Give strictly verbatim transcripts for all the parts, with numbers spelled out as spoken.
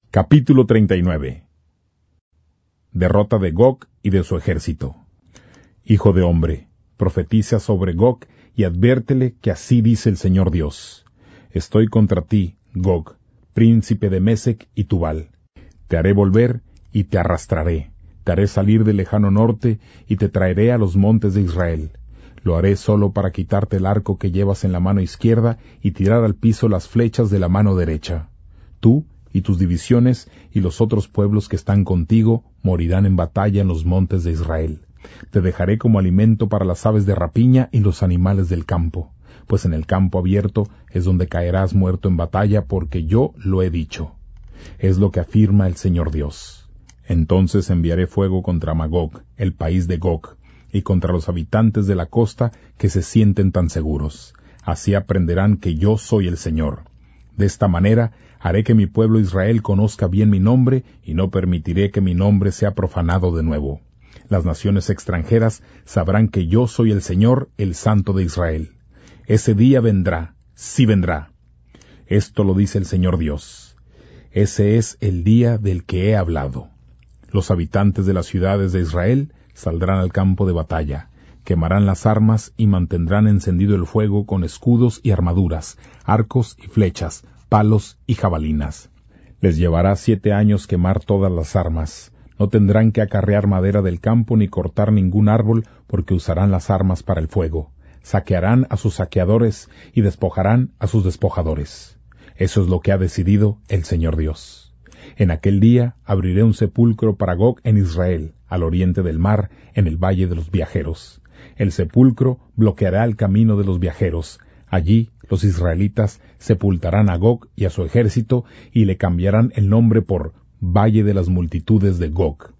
Capítulo treinta y nueve. Derrota de Gog y de su ejército. Hijo de hombre, profetiza sobre Gog y adviértele que así dice el Señor Dios. Estoy contra ti, Gog, príncipe de Mesec y Tubal. Te haré volver y te arrastraré. Te haré salir del lejano norte y te traeré a los montes de Israel. Lo haré solo para quitarte el arco que llevas en la mano izquierda y tirar al piso las flechas de la mano derecha. Tú y tus divisiones y los otros pueblos que están contigo morirán en batalla en los montes de Israel. Te dejaré como alimento para las aves de rapiña y los animales del campo, pues en el campo abierto es donde caerás muerto en batalla, porque yo lo he dicho. Es lo que afirma el Señor Dios. Entonces enviaré fuego contra Magog, el país de Gog, y contra los habitantes de la costa que se sienten tan seguros. Así aprenderán que yo soy el Señor. De esta manera haré que mi pueblo Israel conozca bien mi nombre, y no permitiré que mi nombre sea profanado de nuevo. Las naciones extranjeras sabrán que yo soy el Señor, el Santo de Israel. Ese día vendrá, sí vendrá. Esto lo dice el Señor Dios. Ese es el día del que he hablado. Los habitantes de las ciudades de Israel saldrán al campo de batalla, quemarán las armas y mantendrán encendido el fuego con escudos y armaduras, arcos y flechas, palos y jabalinas. Les llevará siete años quemar todas las armas. No tendrán que acarrear madera del campo ni cortar ningún árbol, porque usarán las armas para el fuego. Saquearán a sus saqueadores y despojarán a sus despojadores. Eso es lo que ha decidido el Señor Dios. En aquel día abriré un sepulcro para Gog en Israel, al oriente del mar, en el valle de los viajeros. El sepulcro bloqueará el camino de los viajeros. Allí los israelitas sepultarán a Gog y a su ejército y le cambiarán el nombre por Valle de las multitudes de Gog.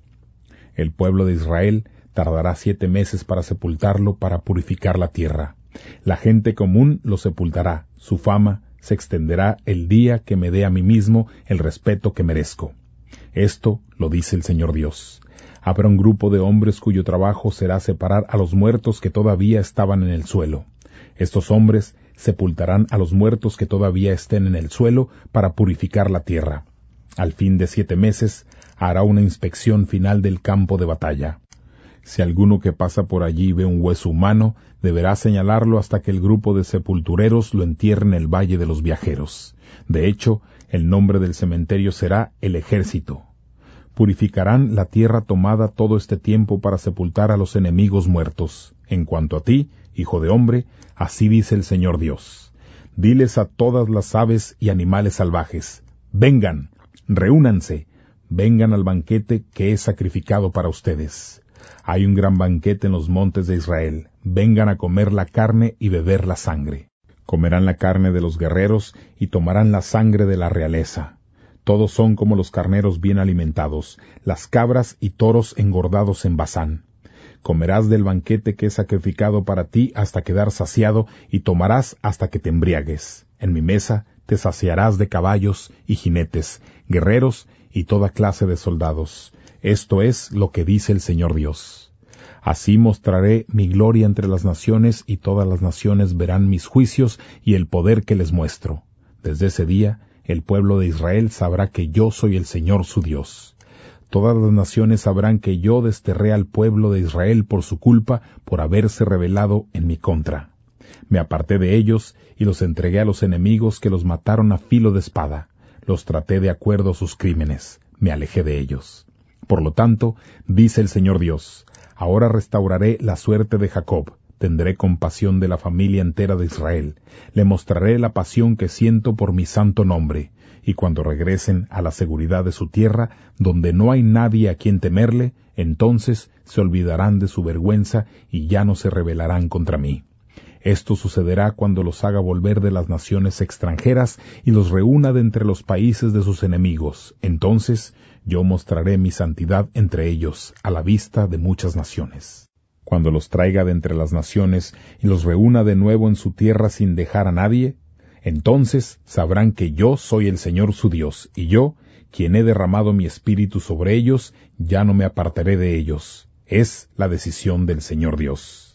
El pueblo de Israel tardará siete meses para sepultarlo, para purificar la tierra. La gente común lo sepultará. Su fama se extenderá el día que me dé a mí mismo el respeto que merezco. Esto lo dice el Señor Dios. Habrá un grupo de hombres cuyo trabajo será separar a los muertos que todavía estaban en el suelo. Estos hombres sepultarán a los muertos que todavía estén en el suelo para purificar la tierra. Al fin de siete meses hará una inspección final del campo de batalla. Si alguno que pasa por allí ve un hueso humano, deberá señalarlo hasta que el grupo de sepultureros lo entierre en el valle de los viajeros. De hecho, el nombre del cementerio será el Ejército. Purificarán la tierra tomada todo este tiempo para sepultar a los enemigos muertos. En cuanto a ti, hijo de hombre, así dice el Señor Dios. Diles a todas las aves y animales salvajes: vengan, reúnanse, vengan al banquete que he sacrificado para ustedes. Hay un gran banquete en los montes de Israel. Vengan a comer la carne y beber la sangre. Comerán la carne de los guerreros y tomarán la sangre de la realeza. Todos son como los carneros bien alimentados, las cabras y toros engordados en Basán. Comerás del banquete que he sacrificado para ti hasta quedar saciado, y tomarás hasta que te embriagues. En mi mesa te saciarás de caballos y jinetes, guerreros y toda clase de soldados. Esto es lo que dice el Señor Dios. Así mostraré mi gloria entre las naciones, y todas las naciones verán mis juicios y el poder que les muestro. Desde ese día, el pueblo de Israel sabrá que yo soy el Señor su Dios. Todas las naciones sabrán que yo desterré al pueblo de Israel por su culpa, por haberse rebelado en mi contra. Me aparté de ellos y los entregué a los enemigos, que los mataron a filo de espada. Los traté de acuerdo a sus crímenes. Me alejé de ellos. Por lo tanto, dice el Señor Dios, ahora restauraré la suerte de Jacob. Tendré compasión de la familia entera de Israel. Le mostraré la pasión que siento por mi santo nombre. Y cuando regresen a la seguridad de su tierra, donde no hay nadie a quien temerle, entonces se olvidarán de su vergüenza y ya no se rebelarán contra mí. Esto sucederá cuando los haga volver de las naciones extranjeras y los reúna de entre los países de sus enemigos. Entonces yo mostraré mi santidad entre ellos, a la vista de muchas naciones. Cuando los traiga de entre las naciones y los reúna de nuevo en su tierra sin dejar a nadie, entonces sabrán que yo soy el Señor su Dios, y yo, quien he derramado mi espíritu sobre ellos, ya no me apartaré de ellos. Es la decisión del Señor Dios.